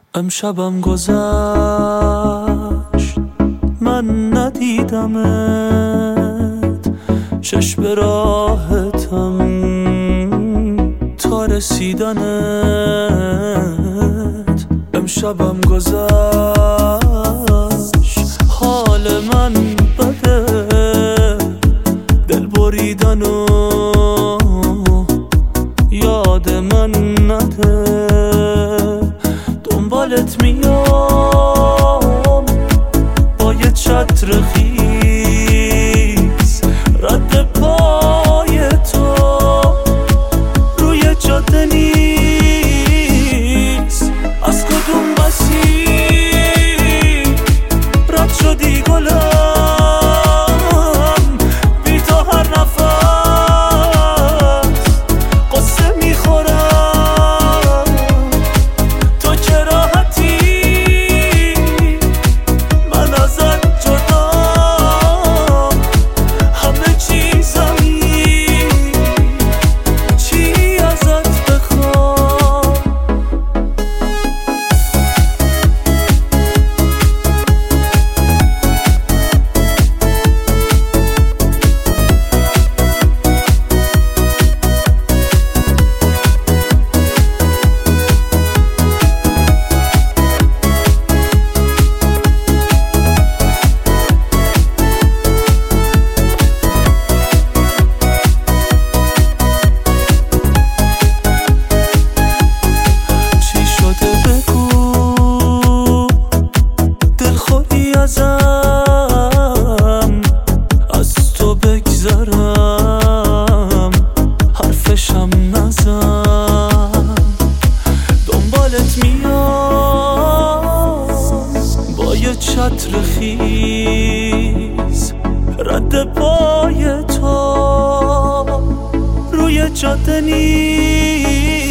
امشبم گذشت من ندیدمت، چشم به راحتم تا رسیدنت. امشبم گذشت حال من بده، دل بریدن و یاد من نده. دنبالت میام با یه چتر خیس، رد پای تو روی جاده نیست. از کدوم مسیر رد شدی گلم، بی تو هر نفس قصه میخورم. تو که راحتی من ازت جدا، همه چیزمی چی ازت بخوام. از تو بگذرم حرفشم نزن. دنبالت میام با یه چتر خیس، رد پای تو روی جاده نیست.